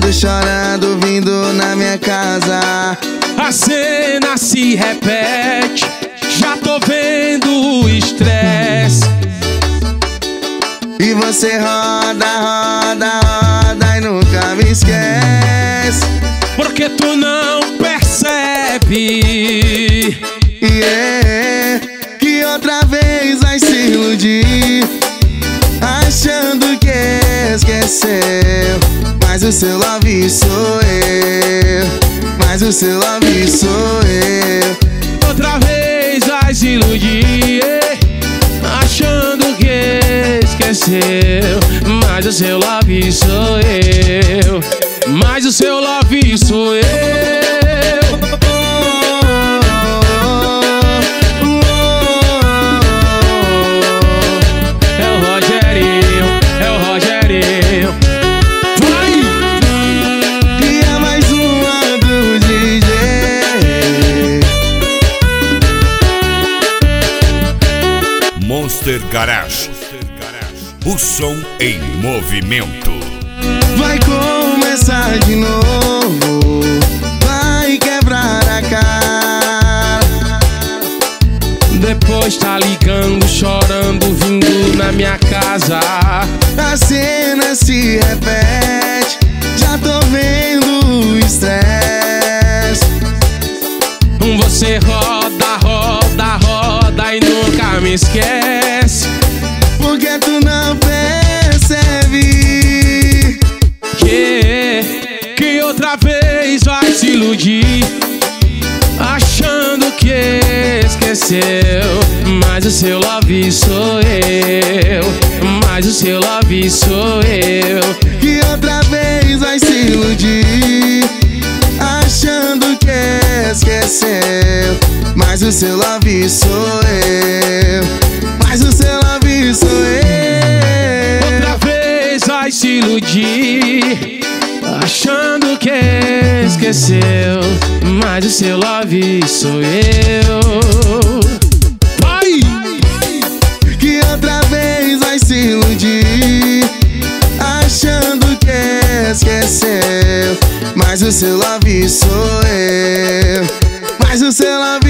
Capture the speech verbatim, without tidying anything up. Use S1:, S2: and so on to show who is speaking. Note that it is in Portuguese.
S1: ligando, chorando, vindo na minha casa.
S2: A cena se repete, já tô vendo o estresse.
S1: E você roda, roda, roda e nunca me esquece.
S2: Porque tu não percebe,
S1: yeah, que outra vez vai se iludir, achando que esqueceu. Mas o seu love sou eu, mas o seu love sou eu.
S2: Outra vez vai se iludir, achando que esqueceu. Mas o seu love sou eu, mas o seu love sou eu. É o Rogerinho, é o Rogerinho. Vai!
S1: E é mais uma do D J.
S3: Monster Garage, o som em movimento.
S1: Vai começar de novo, vai quebrar a cara.
S2: Depois tá ligando, chorando, vindo na minha casa.
S1: A cena se repete, já tô vendo o estresse.
S2: Você roda, roda, roda e nunca me esquece.
S1: Porque tu não percebe
S2: Que, que outra vez vai se iludir, achando que esqueceu. Mas o seu love sou eu, mas o seu love sou eu.
S1: que outra vez vai se iludir, achando que esqueceu. Mas o seu love sou eu, mas o seu love sou eu.
S2: Outra vez vai se iludir, achando que esqueceu. Mas o seu love sou eu. Vai!
S1: Que outra vez vai se iludir, achando que esqueceu. Mas o seu love sou eu, mas o seu love